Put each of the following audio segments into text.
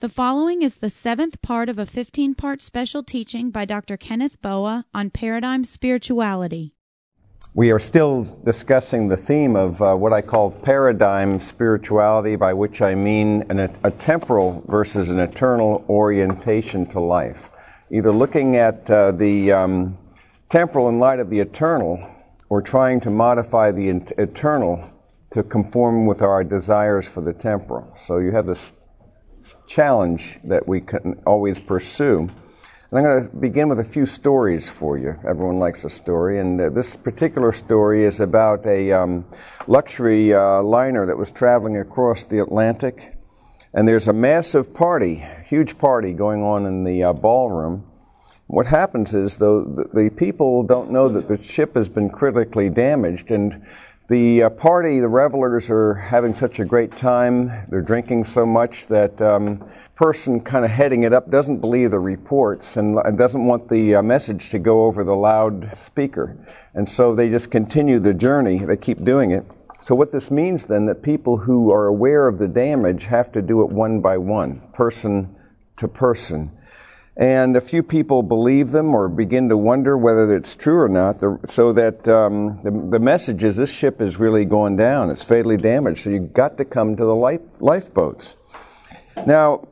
The following is the 7th part of a 15-part special teaching by Dr. Kenneth Boa on Paradigm Spirituality. We are still discussing the theme of what I call paradigm spirituality, by which I mean a temporal versus an eternal orientation to life. Either looking at the temporal in light of the eternal, or trying to modify the eternal to conform with our desires for the temporal. So you have this challenge that we can always pursue. And I'm going to begin with a few stories for you. Everyone likes a story, and this particular story is about a luxury liner that was traveling across the Atlantic, and there's a massive party, huge party going on in the ballroom. What happens is, though, the people don't know that the ship has been critically damaged, and the party, the revelers, are having such a great time. They're drinking so much that person kind of heading it up doesn't believe the reports and doesn't want the message to go over the loudspeaker. And so they just continue the journey. They keep doing it. So what this means then, that people who are aware of the damage have to do it one by one, person to person. And a few people believe them or begin to wonder whether it's true or not, so that the message is this ship is really going down. It's fatally damaged, so you've got to come to the lifeboats. Now,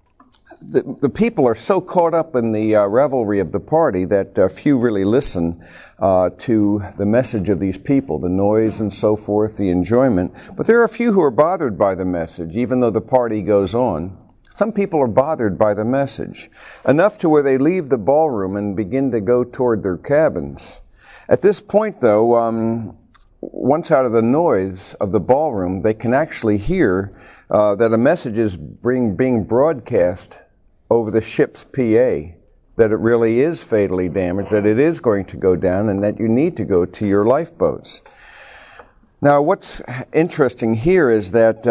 the people are so caught up in the revelry of the party that few really listen to the message of these people, the noise and so forth, the enjoyment. But there are a few who are bothered by the message, even though the party goes on. Some people are bothered by the message, enough to where they leave the ballroom and begin to go toward their cabins. At this point, though, once out of the noise of the ballroom, they can actually hear that a message is being broadcast over the ship's PA, that it really is fatally damaged, that it is going to go down, and that you need to go to your lifeboats. Now, what's interesting here is that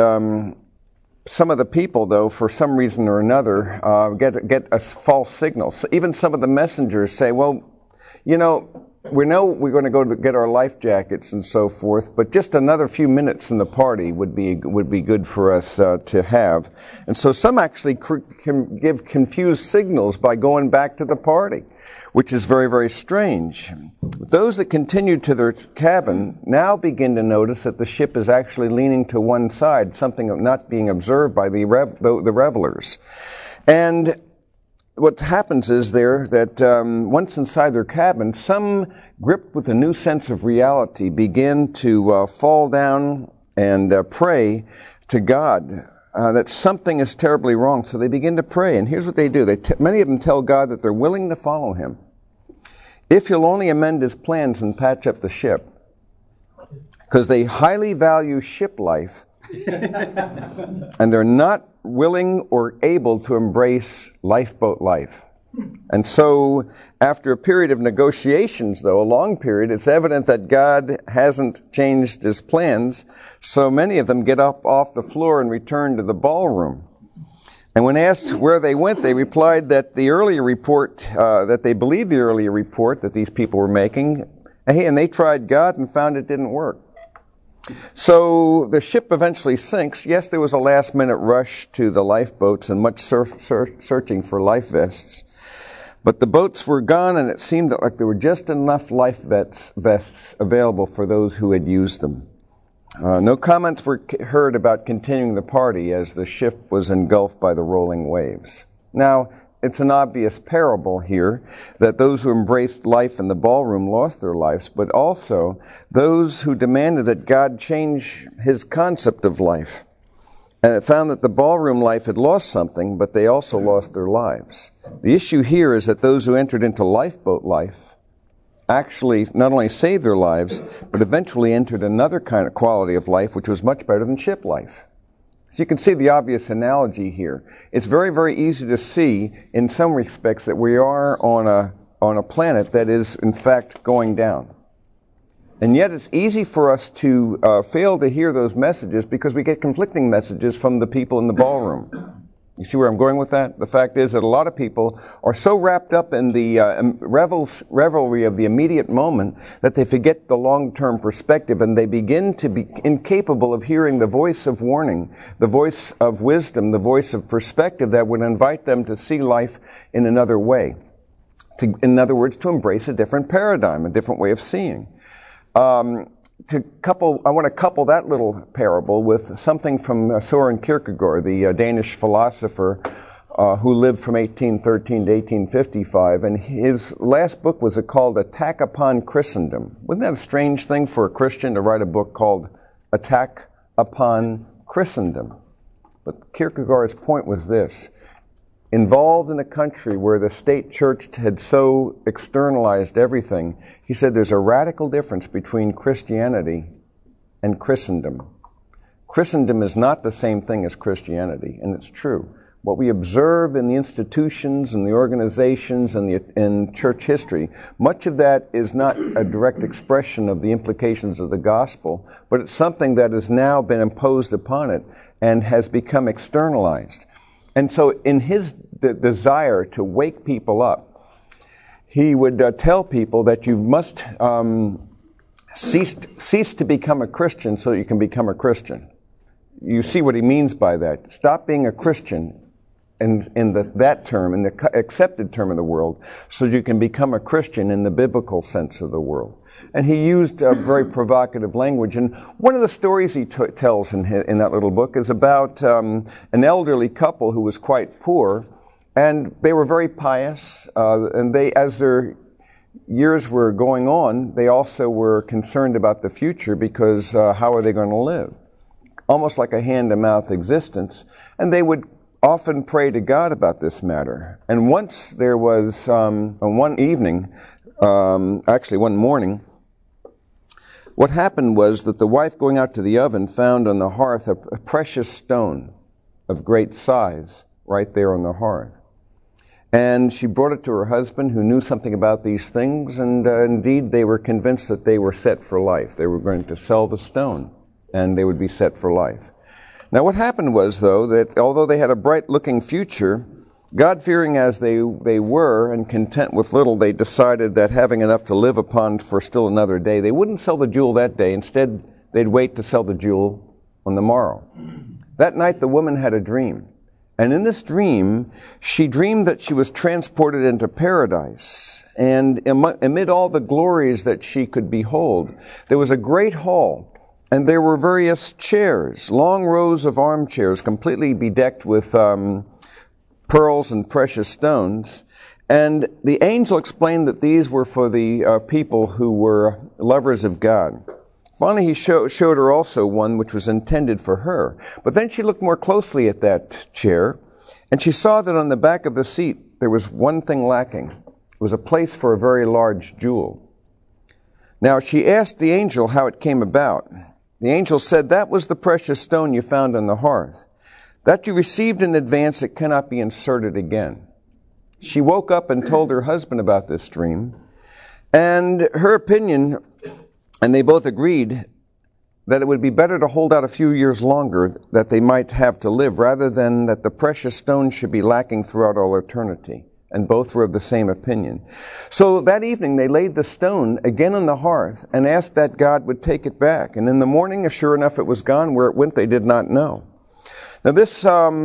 some of the people, though, for some reason or another, get a false signal. So even some of the messengers say, well, we know we're going to go to get our life jackets and so forth, but just another few minutes in the party would be good for us to have. And so some actually can give confused signals by going back to the party, which is very, very strange. Those that continue to their cabin now begin to notice that the ship is actually leaning to one side, something not being observed by the revelers. And what happens is that once inside their cabin, some, gripped with a new sense of reality, begin to fall down and pray to God that something is terribly wrong. So they begin to pray, and here's what they do. Many of them tell God that they're willing to follow Him if He'll only amend His plans and patch up the ship, because they highly value ship life, and they're not willing or able to embrace lifeboat life. And so, after a period of negotiations, though, a long period, it's evident that God hasn't changed His plans, so many of them get up off the floor and return to the ballroom. And when asked where they went, they replied that the earlier report, that they believed the earlier report that these people were making, and they tried God and found it didn't work. So the ship eventually sinks. Yes, there was a last-minute rush to the lifeboats and much searching for life vests. But the boats were gone, and it seemed like there were just enough life vests available for those who had used them. No comments were heard about continuing the party as the ship was engulfed by the rolling waves. Now, it's an obvious parable here that those who embraced life in the ballroom lost their lives, but also those who demanded that God change His concept of life. And it found that the ballroom life had lost something, but they also lost their lives. The issue here is that those who entered into lifeboat life actually not only saved their lives, but eventually entered another kind of quality of life, which was much better than ship life. So you can see the obvious analogy here. It's very, very easy to see, in some respects, that we are on a planet that is, in fact, going down. And yet it's easy for us to fail to hear those messages because we get conflicting messages from the people in the ballroom. You see where I'm going with that? The fact is that a lot of people are so wrapped up in the revelry of the immediate moment that they forget the long-term perspective, and they begin to be incapable of hearing the voice of warning, the voice of wisdom, the voice of perspective that would invite them to see life in another way. In other words, to embrace a different paradigm, a different way of seeing. I want to couple that little parable with something from Søren Kierkegaard, the Danish philosopher who lived from 1813 to 1855, and his last book was called Attack Upon Christendom. Wasn't that a strange thing for a Christian to write a book called Attack Upon Christendom? But Kierkegaard's point was this: involved in a country where the state church had so externalized everything, he said there's a radical difference between Christianity and Christendom. Christendom is not the same thing as Christianity, and it's true. What we observe in the institutions and the organizations and in church history, much of that is not a direct expression of the implications of the gospel, but it's something that has now been imposed upon it and has become externalized. And so in his desire to wake people up, he would tell people that you must cease to become a Christian so you can become a Christian. You see what he means by that. Stop being a Christian in that term, in the accepted term of the world, so you can become a Christian in the biblical sense of the world. And he used very provocative language. And one of the stories he tells in that little book is about an elderly couple who was quite poor, and they were very pious. And they, as their years were going on, they also were concerned about the future because how are they going to live? Almost like a hand-to-mouth existence. And they would often pray to God about this matter. And once there was one evening, actually one morning, what happened was that the wife, going out to the oven, found on the hearth a precious stone of great size right there on the hearth. And she brought it to her husband, who knew something about these things, and indeed they were convinced that they were set for life. They were going to sell the stone, and they would be set for life. Now what happened was, though, that although they had a bright-looking future, God-fearing as they were and content with little, they decided that having enough to live upon for still another day, they wouldn't sell the jewel that day. Instead, they'd wait to sell the jewel on the morrow. That night, the woman had a dream. And in this dream, she dreamed that she was transported into paradise. And amid all the glories that she could behold, there was a great hall. And there were various chairs, long rows of armchairs, completely bedecked with pearls and precious stones. And the angel explained that these were for the people who were lovers of God. Finally, he showed her also one which was intended for her. But then she looked more closely at that chair, and she saw that on the back of the seat there was one thing lacking. It was a place for a very large jewel. Now, she asked the angel how it came about. The angel said, "That was the precious stone you found on the hearth. That you received in advance, it cannot be inserted again." She woke up and told her husband about this dream, and her opinion, and they both agreed that it would be better to hold out a few years longer that they might have to live, rather than that the precious stone should be lacking throughout all eternity. And both were of the same opinion. So that evening they laid the stone again on the hearth and asked that God would take it back. And in the morning, sure enough, it was gone. Where it went, they did not know. Now this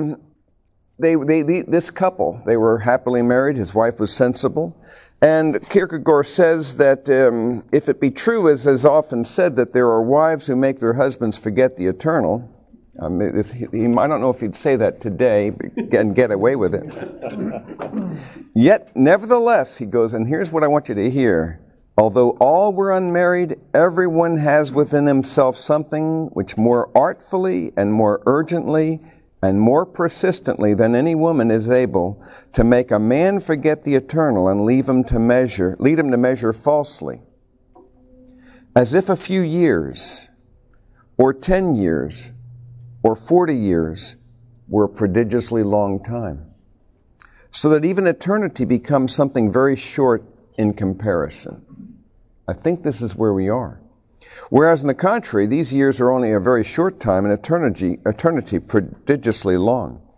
couple, they were happily married. His wife was sensible. And Kierkegaard says that if it be true, as is often said, that there are wives who make their husbands forget the eternal, I don't know if he'd say that today and get away with it. Yet, nevertheless, he goes, and here's what I want you to hear. Although all were unmarried, everyone has within himself something which more artfully and more urgently and more persistently than any woman is able to make a man forget the eternal and lead him to measure falsely. As if a few years, or 10 years, or 40 years were a prodigiously long time. So that even eternity becomes something very short in comparison. I think this is where we are. Whereas in the contrary, these years are only a very short time and eternity prodigiously long.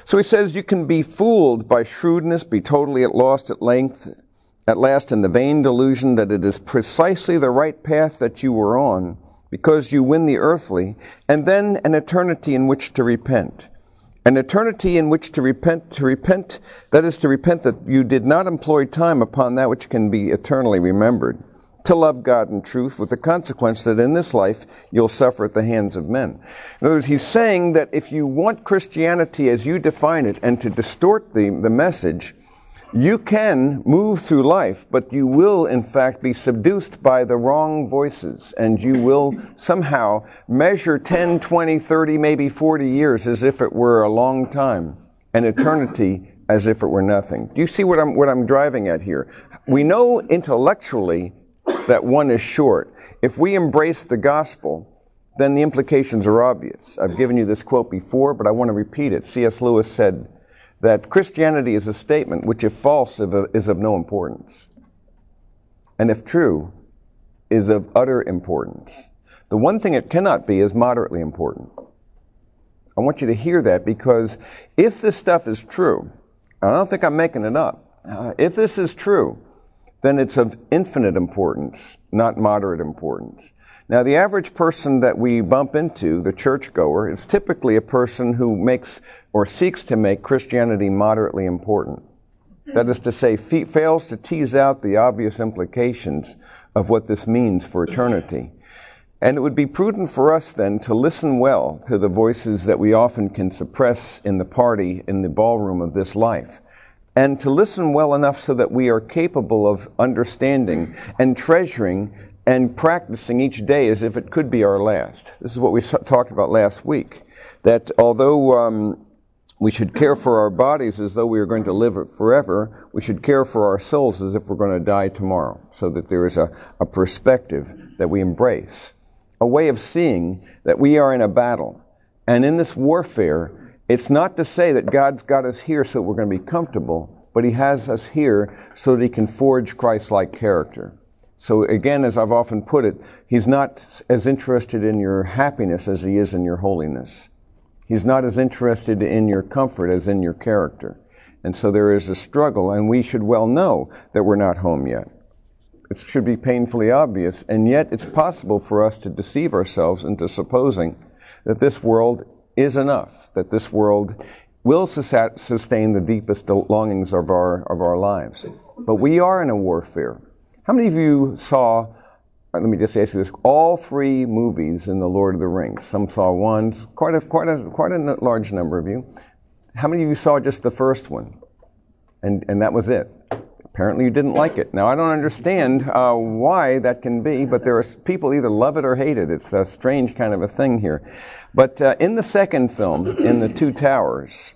So he says you can be fooled by shrewdness, be totally lost at last in the vain delusion that it is precisely the right path that you were on, because you win the earthly, and then an eternity in which to repent. An eternity in which to repent, that is to repent that you did not employ time upon that which can be eternally remembered, to love God in truth, with the consequence that in this life you'll suffer at the hands of men. In other words, he's saying that if you want Christianity as you define it and to distort the message, you can move through life, but you will, in fact, be seduced by the wrong voices, and you will somehow measure 10, 20, 30, maybe 40 years as if it were a long time, and eternity as if it were nothing. Do you see what I'm driving at here? We know intellectually that one is short. If we embrace the gospel, then the implications are obvious. I've given you this quote before, but I want to repeat it. C.S. Lewis said that Christianity is a statement which, if false, is of no importance, and if true, is of utter importance. The one thing it cannot be is moderately important. I want you to hear that, because if this stuff is true, and I don't think I'm making it up, if this is true, then it's of infinite importance, not moderate importance. Now, the average person that we bump into, the churchgoer, is typically a person who makes or seeks to make Christianity moderately important. That is to say, fails to tease out the obvious implications of what this means for eternity. And it would be prudent for us then to listen well to the voices that we often can suppress in the party, in the ballroom of this life, and to listen well enough so that we are capable of understanding and treasuring and practicing each day as if it could be our last. This is what we talked about last week, that although we should care for our bodies as though we are going to live it forever, we should care for our souls as if we're going to die tomorrow, so that there is a perspective that we embrace, a way of seeing that we are in a battle. And in this warfare, it's not to say that God's got us here so we're going to be comfortable, but he has us here so that he can forge Christ-like character. So again, as I've often put it, he's not as interested in your happiness as he is in your holiness. He's not as interested in your comfort as in your character. And so there is a struggle, and we should well know that we're not home yet. It should be painfully obvious, and yet it's possible for us to deceive ourselves into supposing that this world is enough, that this world will sustain the deepest longings of our lives. But we are in a warfare. How many of you saw, let me just ask you this, all three movies in The Lord of the Rings? Some saw one, quite a large number of you. How many of you saw just the first one? And that was it. Apparently you didn't like it. Now, I don't understand why that can be, but there are people either love it or hate it. It's a strange kind of a thing here. But in the second film, in The Two Towers,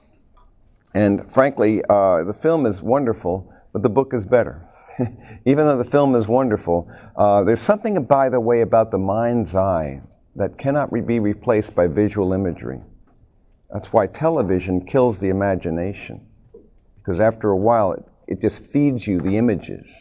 and frankly, the film is wonderful, but the book is better. Even though the film is wonderful, there's something, by the way, about the mind's eye that cannot be replaced by visual imagery. That's why television kills the imagination, because after a while it just feeds you the images.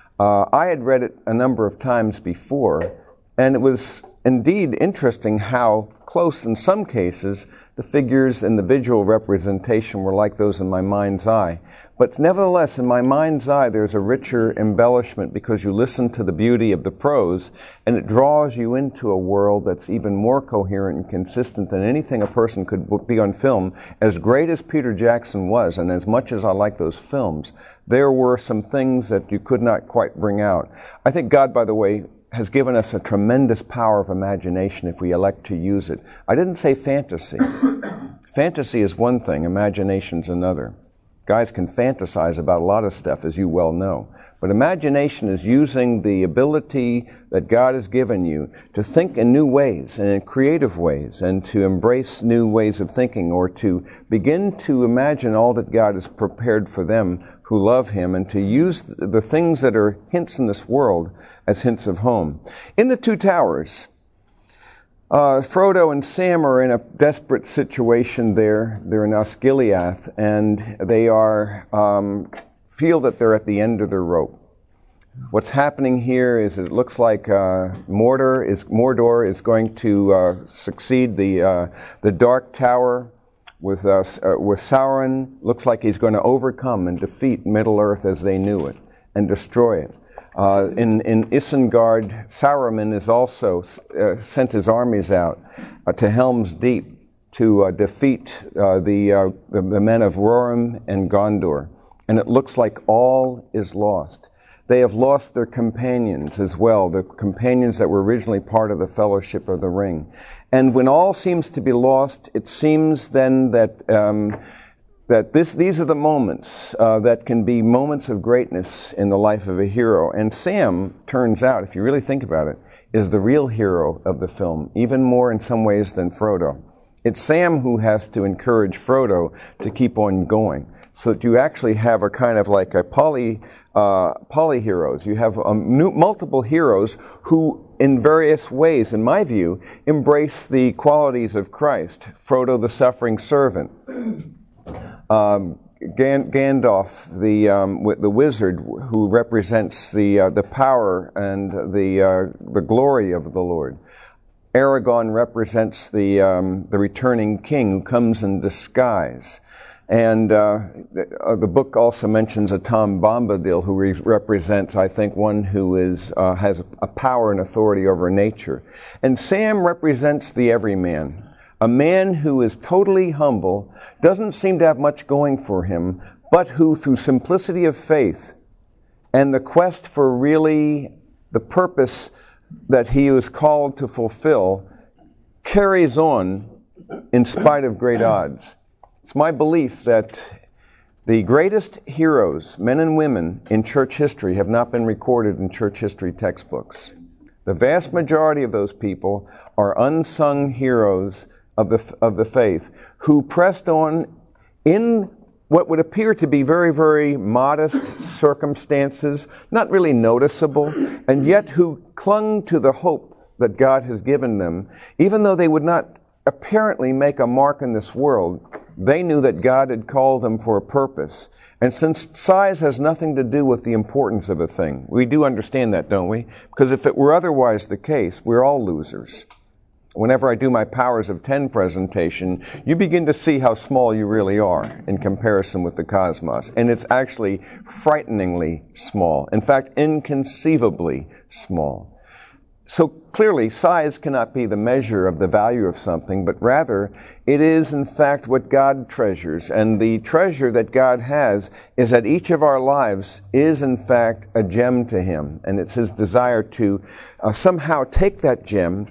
I had read it a number of times before, and it was indeed interesting how close, in some cases, the figures and the visual representation were like those in my mind's eye. But nevertheless, in my mind's eye, there's a richer embellishment because you listen to the beauty of the prose, and it draws you into a world that's even more coherent and consistent than anything a person could be on film. As great as Peter Jackson was, and as much as I like those films, there were some things that you could not quite bring out. I think God, by the way, has given us a tremendous power of imagination if we elect to use it. I didn't say fantasy. Fantasy is one thing, imagination's another. Guys can fantasize about a lot of stuff, as you well know. But imagination is using the ability that God has given you to think in new ways and in creative ways, and to embrace new ways of thinking, or to begin to imagine all that God has prepared for them who love him, and to use the things that are hints in this world as hints of home. In The Two Towers, Frodo and Sam are in a desperate situation there. They're in Osgiliath, and they feel that they're at the end of their rope. What's happening here is it looks like Mordor is going to succeed the Dark Tower. with Sauron. Looks like he's going to overcome and defeat Middle-earth as they knew it and destroy it. In Isengard, Saruman is also sent his armies out to Helm's Deep to defeat the men of Rohirrim and Gondor. And it looks like all is lost. They have lost their companions as well, the companions that were originally part of the Fellowship of the Ring. And when all seems to be lost, it seems then that these are the moments that can be moments of greatness in the life of a hero. And Sam, turns out, if you really think about it, is the real hero of the film, even more in some ways than Frodo. It's Sam who has to encourage Frodo to keep on going, so that you actually have a kind of like a polyheroes. You have multiple heroes who, in various ways, in my view, embrace the qualities of Christ. Frodo, the suffering servant. Gandalf, the wizard, who represents the power and the glory of the Lord. Aragorn represents the returning king who comes in disguise. And the book also mentions a Tom Bombadil who represents, I think, one who has a power and authority over nature. And Sam represents the everyman, a man who is totally humble, doesn't seem to have much going for him, but who, through simplicity of faith and the quest for really the purpose that he was called to fulfill, carries on in spite of great odds. It's my belief that the greatest heroes, men and women, in church history have not been recorded in church history textbooks. The vast majority of those people are unsung heroes of the faith who pressed on in what would appear to be very, very modest circumstances, not really noticeable, and yet who clung to the hope that God has given them, even though they would not apparently make a mark in this world. They knew that God had called them for a purpose. And since size has nothing to do with the importance of a thing, we do understand that, don't we? Because if it were otherwise the case, we're all losers. Whenever I do my Powers of 10 presentation, you begin to see how small you really are in comparison with the cosmos. And it's actually frighteningly small. In fact, inconceivably small. So clearly, size cannot be the measure of the value of something, but rather it is, in fact, what God treasures. And the treasure that God has is that each of our lives is, in fact, a gem to Him. And it's His desire to somehow take that gem,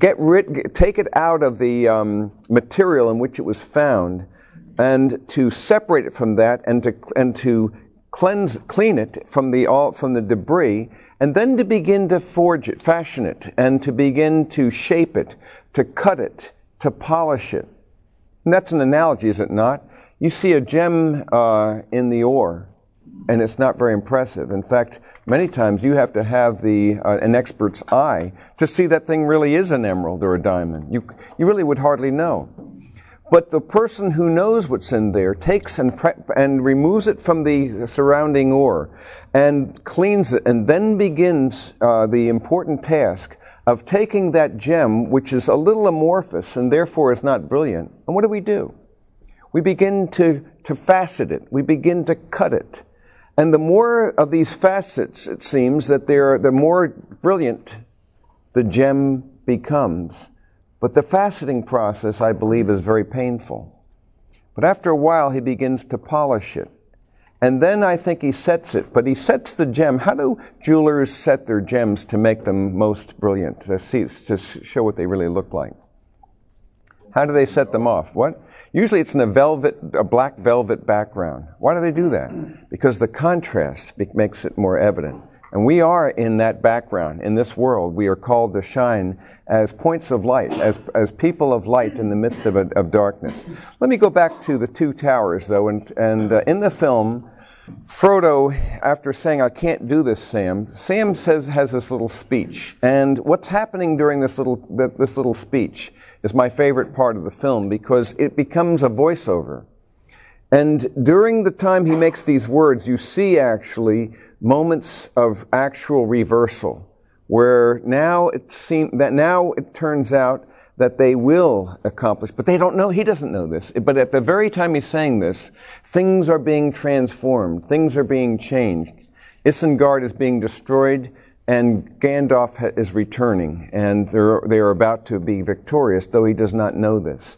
take it out of the material in which it was found, and to separate it from that, and to clean it from the debris, and then to begin to forge it, fashion it, and to begin to shape it, to cut it, to polish it. And that's an analogy, is it not? You see a gem in the ore, and it's not very impressive. In fact, many times you have to have an expert's eye to see that thing really is an emerald or a diamond. You really would hardly know. But the person who knows what's in there takes and removes it from the surrounding ore and cleans it, and then begins the important task of taking that gem, which is a little amorphous and therefore is not brilliant. And what do? We begin to facet it. We begin to cut it. And the more of these facets, it seems, that the more brilliant the gem becomes. But the faceting process, I believe, is very painful. But after a while, he begins to polish it. And then I think he sets it. But he sets the gem. How do jewelers set their gems to make them most brilliant, to show what they really look like? How do they set them off? What? Usually it's in a black velvet background. Why do they do that? Because the contrast makes it more evident. And we are in that background. In this world, we are called to shine as points of light, as people of light in the midst of darkness. Let me go back to the Two Towers, though. And in the film, Frodo, after saying, "I can't do this, Sam," has this little speech. And what's happening during this little speech is my favorite part of the film, because it becomes a voiceover. And during the time he makes these words, you see actually moments of actual reversal, where now it turns out that they will accomplish, but they don't know. He doesn't know this. But at the very time he's saying this, things are being transformed. Things are being changed. Isengard is being destroyed, and Gandalf is returning, and they are about to be victorious, though he does not know this.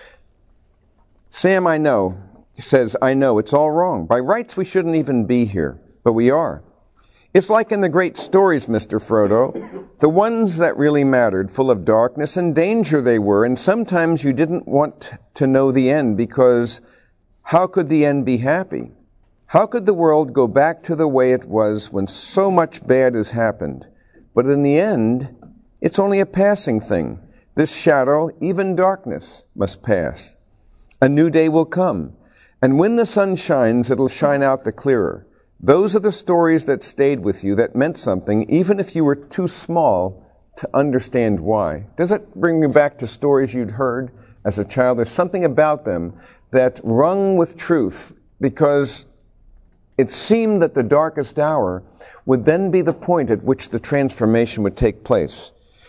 Sam, I know, he says, I know, it's all wrong. By rights, we shouldn't even be here, but we are. It's like in the great stories, Mr. Frodo, the ones that really mattered, full of darkness and danger they were, and sometimes you didn't want to know the end, because how could the end be happy? How could the world go back to the way it was when so much bad has happened? But in the end, it's only a passing thing. This shadow, even darkness, must pass. A new day will come, and when the sun shines, it'll shine out the clearer. Those are the stories that stayed with you, that meant something, even if you were too small to understand why. Does it bring you back to stories you'd heard as a child? There's something about them that rung with truth, because it seemed that the darkest hour would then be the point at which the transformation would take place.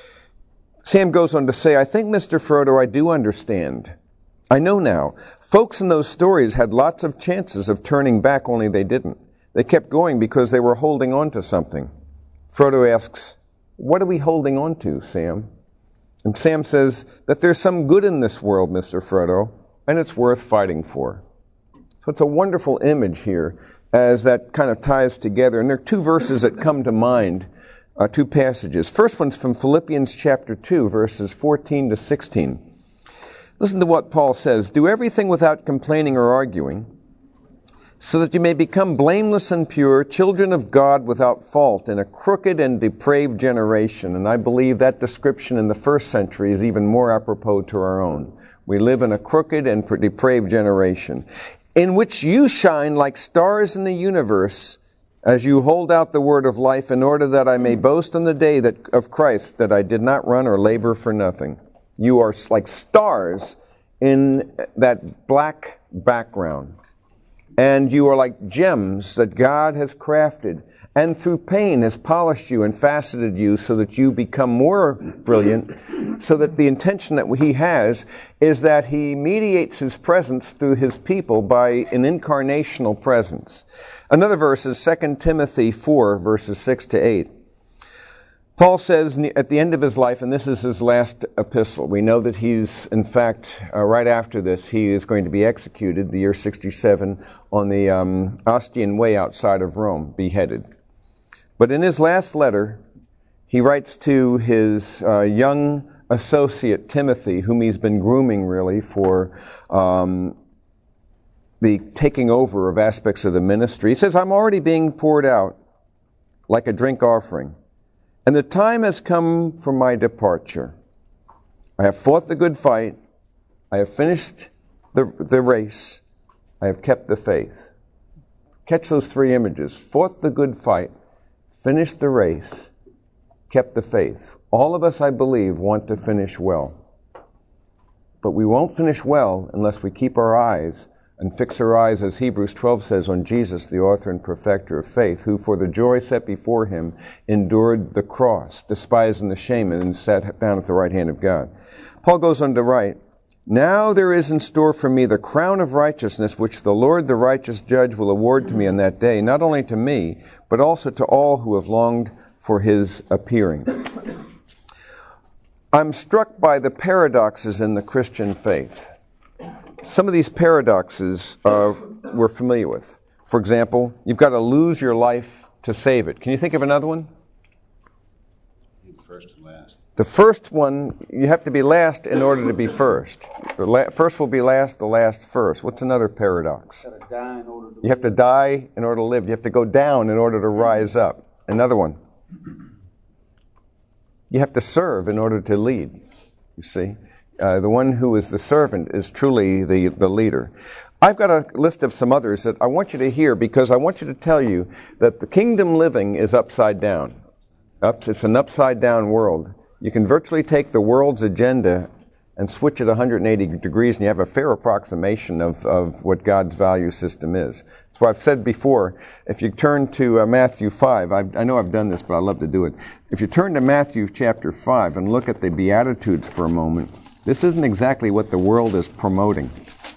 Sam goes on to say, I think, Mr. Frodo, I do understand. I know now. Folks in those stories had lots of chances of turning back, only they didn't. They kept going because they were holding on to something. Frodo asks, what are we holding on to, Sam? And Sam says that there's some good in this world, Mr. Frodo, and it's worth fighting for. So it's a wonderful image here as that kind of ties together. And there are two verses that come to mind, two passages. First one's from Philippians chapter 2, verses 14 to 16. Listen to what Paul says. Do everything without complaining or arguing, so that you may become blameless and pure, children of God without fault in a crooked and depraved generation. And I believe that description in the first century is even more apropos to our own. We live in a crooked and depraved generation, in which you shine like stars in the universe as you hold out the word of life, in order that I may boast on the day of Christ, that I did not run or labor for nothing. You are like stars in that black background. And you are like gems that God has crafted, and through pain has polished you and faceted you so that you become more brilliant, so that the intention that he has is that he mediates his presence through his people by an incarnational presence. Another verse is 2 Timothy 4, verses 6 to 8. Paul says at the end of his life, and this is his last epistle, we know that he's, in fact, right after this, he is going to be executed, the year 67, on the Ostian Way outside of Rome, beheaded. But in his last letter, he writes to his young associate, Timothy, whom he's been grooming, really, for the taking over of aspects of the ministry. He says, I'm already being poured out like a drink offering, and the time has come for my departure. I have fought the good fight. I have finished the race. I have kept the faith. Catch those three images. Fought the good fight, finished the race, kept the faith. All of us, I believe, want to finish well. But we won't finish well unless we keep our eyes and fix our eyes, as Hebrews 12 says, on Jesus, the author and perfecter of faith, who for the joy set before him endured the cross, despising the shame, and sat down at the right hand of God. Paul goes on to write, now there is in store for me the crown of righteousness, which the Lord, the righteous judge, will award to me on that day, not only to me, but also to all who have longed for his appearing. I'm struck by the paradoxes in the Christian faith. Some of these paradoxes we're familiar with. For example, you've got to lose your life to save it. Can you think of another one? First and last. The first one, you have to be last in order to be first. The first will be last, the last first. What's another paradox? You have to die in order to live. You have to go down in order to rise up. Another one. You have to serve in order to lead, you see. The one who is the servant is truly the leader. I've got a list of some others that I want you to hear, because I want you to tell you that the kingdom living is upside down. It's an upside down world. You can virtually take the world's agenda and switch it 180 degrees, and you have a fair approximation of what God's value system is. So I've said before, if you turn to Matthew 5, I know I've done this, but I love to do it. If you turn to Matthew chapter 5 and look at the Beatitudes for a moment, This isn't exactly what the world is promoting.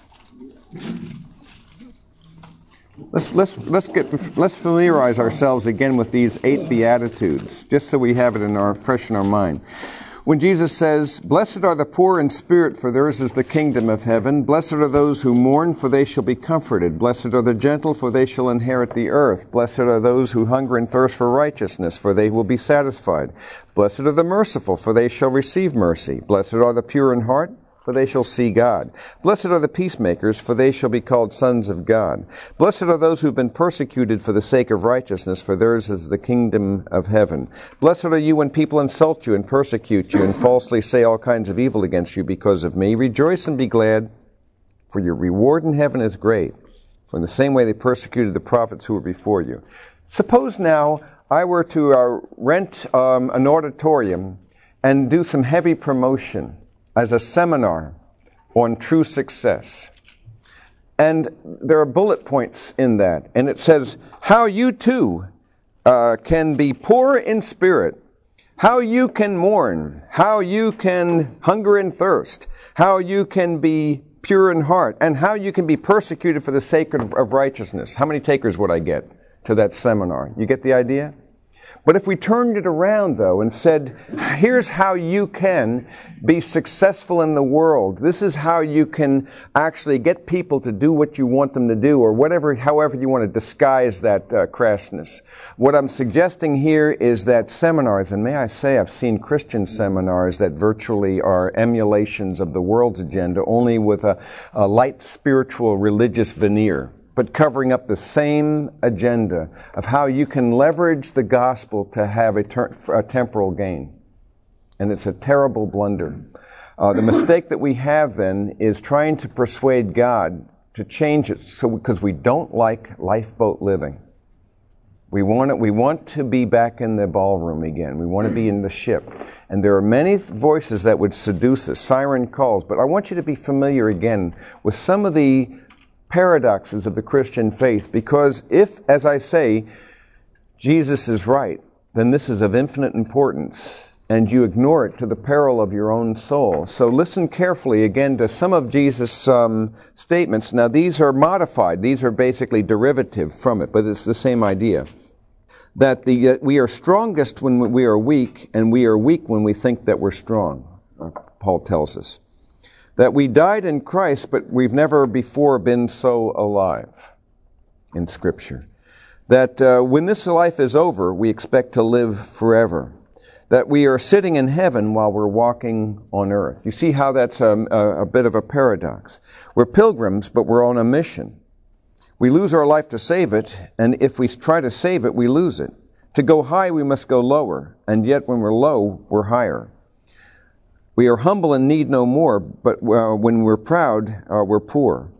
Let's familiarize ourselves again with these 8 Beatitudes, just so we have it fresh in our mind. When Jesus says, "Blessed are the poor in spirit, for theirs is the kingdom of heaven. Blessed are those who mourn, for they shall be comforted. Blessed are the gentle, for they shall inherit the earth. Blessed are those who hunger and thirst for righteousness, for they will be satisfied. Blessed are the merciful, for they shall receive mercy. Blessed are the pure in heart, for they shall see God. Blessed are the peacemakers, for they shall be called sons of God. Blessed are those who have been persecuted for the sake of righteousness, for theirs is the kingdom of heaven. Blessed are you when people insult you and persecute you and falsely say all kinds of evil against you because of me. Rejoice and be glad, for your reward in heaven is great. For in the same way they persecuted the prophets who were before you." Suppose now I were to rent an auditorium and do some heavy promotion as a seminar on true success. And there are bullet points in that. And it says, how you too can be poor in spirit, how you can mourn, how you can hunger and thirst, how you can be pure in heart, and how you can be persecuted for the sake of righteousness. How many takers would I get to that seminar? You get the idea? But if we turned it around, though, and said, here's how you can be successful in the world. This is how you can actually get people to do what you want them to do, or however you want to disguise that crassness. What I'm suggesting here is that seminars, and may I say I've seen Christian seminars that virtually are emulations of the world's agenda, only with a light spiritual religious veneer, but covering up the same agenda of how you can leverage the gospel to have a temporal gain. And it's a terrible blunder. The mistake that we have then is trying to persuade God to change it because we don't like lifeboat living. We want to be back in the ballroom again. We want to be in the ship. And there are many voices that would seduce us, siren calls. But I want you to be familiar again with some of the paradoxes of the Christian faith, because if, as I say, Jesus is right, then this is of infinite importance, and you ignore it to the peril of your own soul. So listen carefully again to some of Jesus' statements. Now these are modified, these are basically derivative from it, but it's the same idea. That we are strongest when we are weak, and we are weak when we think that we're strong, Paul tells us. That we died in Christ, but we've never before been so alive in Scripture. That when this life is over, we expect to live forever. That we are sitting in heaven while we're walking on earth. You see how that's a bit of a paradox. We're pilgrims, but we're on a mission. We lose our life to save it, and if we try to save it, we lose it. To go high, we must go lower, and yet when we're low, we're higher. We are humble and need no more, but when we're proud, we're poor.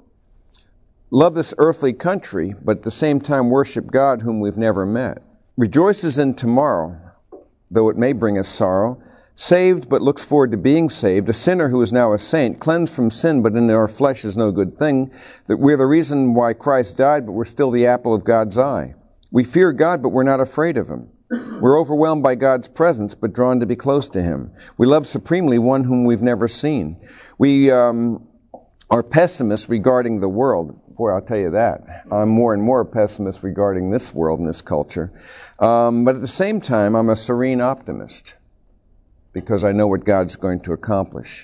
Love this earthly country, but at the same time worship God whom we've never met. Rejoices in tomorrow, though it may bring us sorrow. Saved, but looks forward to being saved. A sinner who is now a saint, cleansed from sin, but in our flesh is no good thing. That we're the reason why Christ died, but we're still the apple of God's eye. We fear God, but we're not afraid of Him. We're overwhelmed by God's presence, but drawn to be close to Him. We love supremely one whom we've never seen. We are pessimists regarding the world. Boy, I'll tell you that. I'm more and more a pessimist regarding this world and this culture. But at the same time, I'm a serene optimist because I know what God's going to accomplish.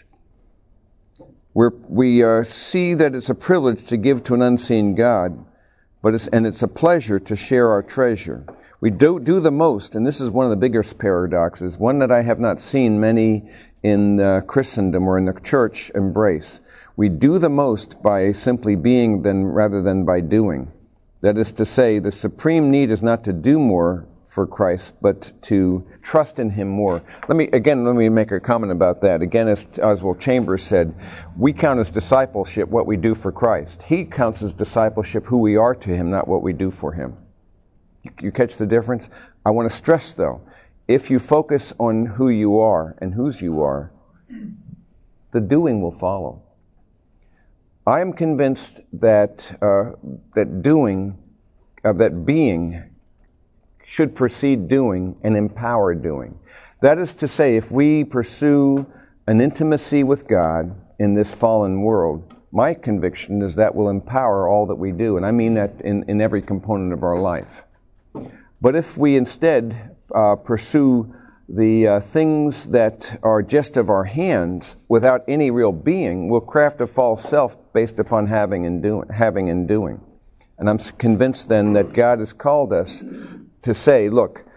We see that it's a privilege to give to an unseen God, but it's a pleasure to share our treasure. We do the most, and this is one of the biggest paradoxes, one that I have not seen many in Christendom or in the church embrace. We do the most by simply being rather than by doing. That is to say, the supreme need is not to do more for Christ, but to trust in Him more. Let me make a comment about that. Again, as Oswald Chambers said, we count as discipleship what we do for Christ. He counts as discipleship who we are to Him, not what we do for Him. You catch the difference? I want to stress, though, if you focus on who you are and whose you are, the doing will follow. I am convinced that being should precede doing and empower doing. That is to say, if we pursue an intimacy with God in this fallen world, my conviction is that will empower all that we do. And I mean that in every component of our life. But if we instead pursue the things that are just of our hands without any real being, we'll craft a false self based upon having and doing. And I'm convinced then that God has called us to say, look,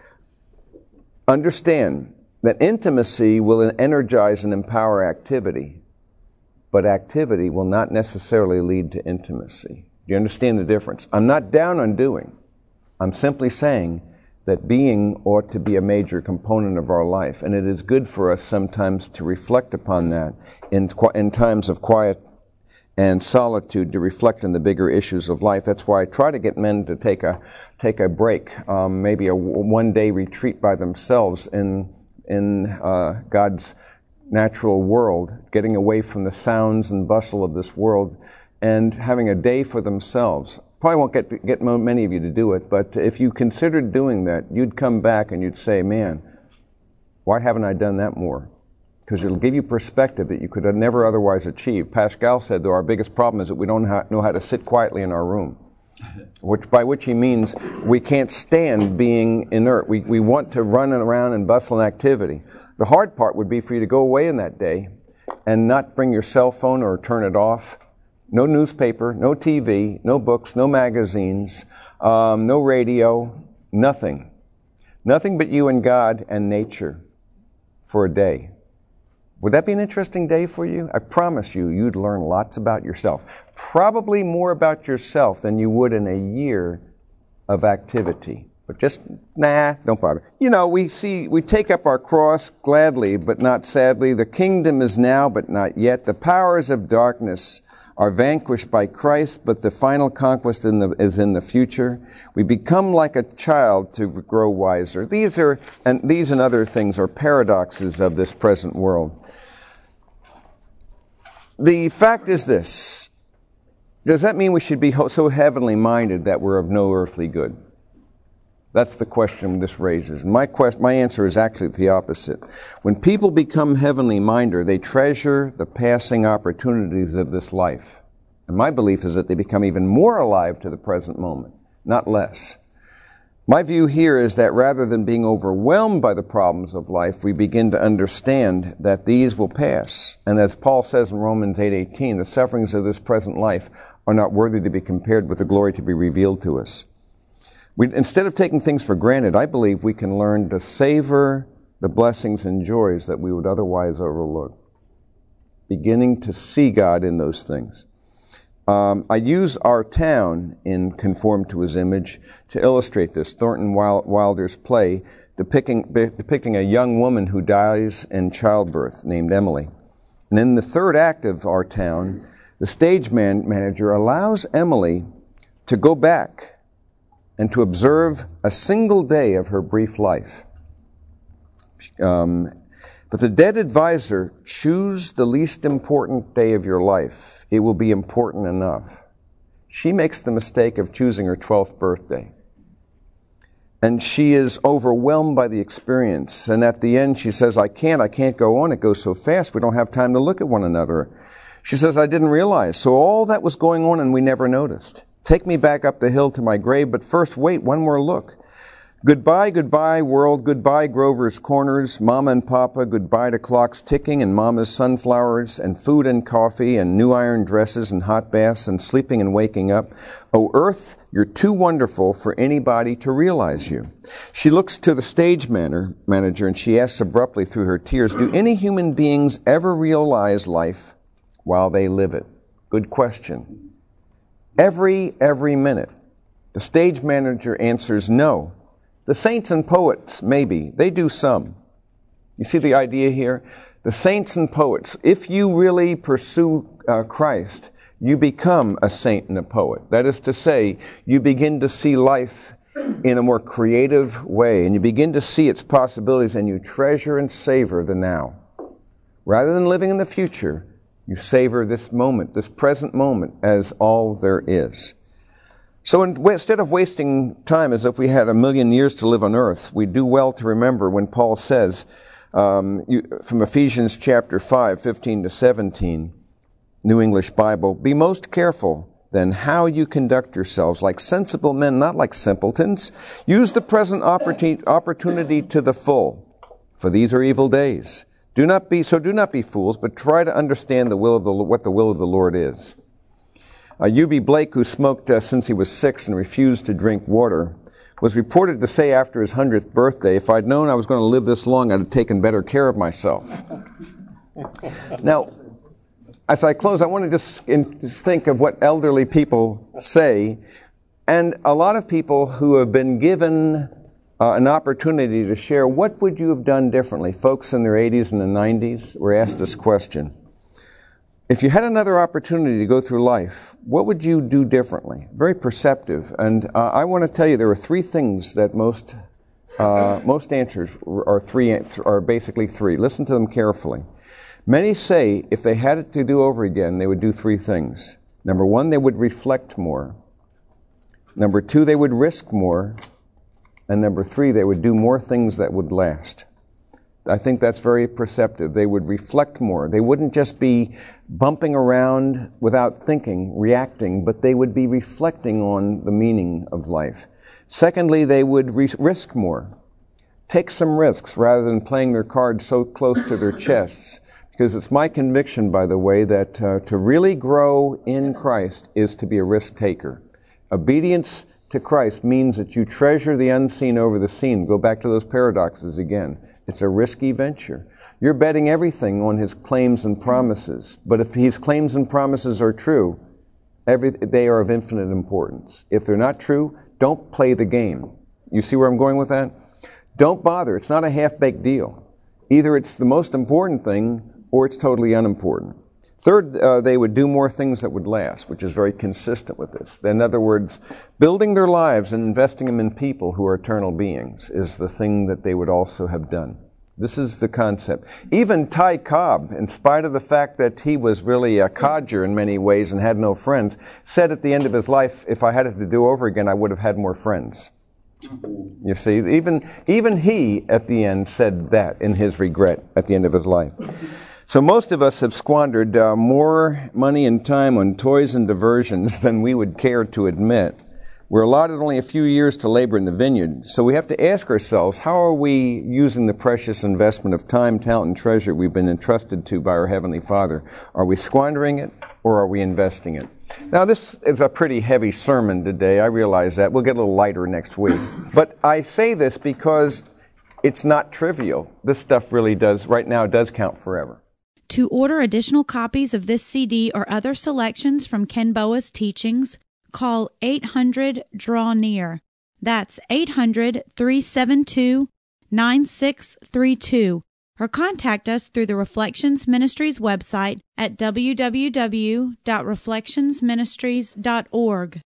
understand that intimacy will energize and empower activity, but activity will not necessarily lead to intimacy. Do you understand the difference? I'm not down on doing. I'm simply saying that being ought to be a major component of our life, and it is good for us sometimes to reflect upon that in times of quiet and solitude, to reflect on the bigger issues of life. That's why I try to get men to take a break, maybe a one-day retreat by themselves in God's natural world, getting away from the sounds and bustle of this world, and having a day for themselves. Probably won't get many of you to do it, but if you considered doing that, you'd come back and you'd say, man, why haven't I done that more? Because it'll give you perspective that you could have never otherwise achieved. Pascal said, though, our biggest problem is that we don't know how to sit quietly in our room, by which he means we can't stand being inert. We want to run around and bustle in activity. The hard part would be for you to go away in that day and not bring your cell phone or turn it off. No newspaper, no TV, no books, no magazines, no radio, nothing. Nothing but you and God and nature for a day. Would that be an interesting day for you? I promise you, you'd learn lots about yourself. Probably more about yourself than you would in a year of activity. But just, don't bother. You know, we take up our cross gladly, but not sadly. The kingdom is now, but not yet. The powers of darkness are vanquished by Christ, but the final conquest is in the future. We become like a child to grow wiser. These and other things are paradoxes of this present world. The fact is this: does that mean we should be so heavenly minded that we're of no earthly good? That's the question this raises. My answer is actually the opposite. When people become heavenly minded, they treasure the passing opportunities of this life. And my belief is that they become even more alive to the present moment, not less. My view here is that rather than being overwhelmed by the problems of life, we begin to understand that these will pass. And as Paul says in Romans 8:18, the sufferings of this present life are not worthy to be compared with the glory to be revealed to us. Instead of taking things for granted, I believe we can learn to savor the blessings and joys that we would otherwise overlook, beginning to see God in those things. I use our town in Conform to His Image to illustrate this. Thornton Wilder's play depicting a young woman who dies in childbirth named Emily. And in the third act of our town, the stage manager allows Emily to go back and to observe a single day of her brief life. But the dead advisor, choose the least important day of your life. It will be important enough. She makes the mistake of choosing her 12th birthday. And she is overwhelmed by the experience. And at the end she says, I can't go on. It goes so fast. We don't have time to look at one another. She says, I didn't realize. So all that was going on and we never noticed. Take me back up the hill to my grave, but first wait, one more look. Goodbye, goodbye, world. Goodbye, Grover's Corners. Mama and Papa, goodbye to clocks ticking and Mama's sunflowers and food and coffee and new iron dresses and hot baths and sleeping and waking up. Oh, Earth, you're too wonderful for anybody to realize you. She looks to the stage manager and she asks abruptly through her tears, do any human beings ever realize life while they live it? Good question. Every minute. The stage manager answers no. The saints and poets, maybe. They do some. You see the idea here? The saints and poets, if you really pursue Christ, you become a saint and a poet. That is to say, you begin to see life in a more creative way, and you begin to see its possibilities, and you treasure and savor the now. Rather than living in the future, you savor this moment, this present moment, as all there is. So instead of wasting time as if we had 1,000,000 years to live on earth, we do well to remember when Paul says, From Ephesians chapter 5, 15 to 17, New English Bible, be most careful then how you conduct yourselves, like sensible men, not like simpletons. Use the present opportunity to the full, for these are evil days. Do not be fools, but try to understand what the will of the Lord is. U.B. Blake, who smoked since he was 6 and refused to drink water, was reported to say after his 100th birthday, if I'd known I was going to live this long, I'd have taken better care of myself. Now, as I close, I want to just think of what elderly people say. And a lot of people who have been given an opportunity to share, what would you have done differently? Folks in their 80s and the 90s were asked this question. If you had another opportunity to go through life, what would you do differently? Very perceptive. And I want to tell you there are three things that most answers are basically three. Listen to them carefully. Many say if they had it to do over again, they would do three things. Number one, they would reflect more. Number two, they would risk more. And number three, they would do more things that would last. I think that's very perceptive. They would reflect more. They wouldn't just be bumping around without thinking, reacting, but they would be reflecting on the meaning of life. Secondly, they would risk more. Take some risks rather than playing their cards so close to their chests. Because it's my conviction, by the way, that to really grow in Christ is to be a risk taker. Obedience to Christ means that you treasure the unseen over the seen. Go back to those paradoxes again. It's a risky venture. You're betting everything on His claims and promises. But if His claims and promises are true, they are of infinite importance. If they're not true, don't play the game. You see where I'm going with that? Don't bother. It's not a half-baked deal. Either it's the most important thing or it's totally unimportant. Third, they would do more things that would last, which is very consistent with this. In other words, building their lives and investing them in people who are eternal beings is the thing that they would also have done. This is the concept. Even Ty Cobb, in spite of the fact that he was really a codger in many ways and had no friends, said at the end of his life, if I had it to do over again, I would have had more friends. You see, even he at the end said that in his regret at the end of his life. So most of us have squandered more money and time on toys and diversions than we would care to admit. We're allotted only a few years to labor in the vineyard, so we have to ask ourselves, how are we using the precious investment of time, talent, and treasure we've been entrusted to by our Heavenly Father? Are we squandering it, or are we investing it? Now, this is a pretty heavy sermon today. I realize that. We'll get a little lighter next week. But I say this because it's not trivial. This stuff really does count forever. To order additional copies of this CD or other selections from Ken Boa's teachings, call 800-DRAW-NEAR. That's 800-372-9632. Or contact us through the Reflections Ministries website at www.reflectionsministries.org.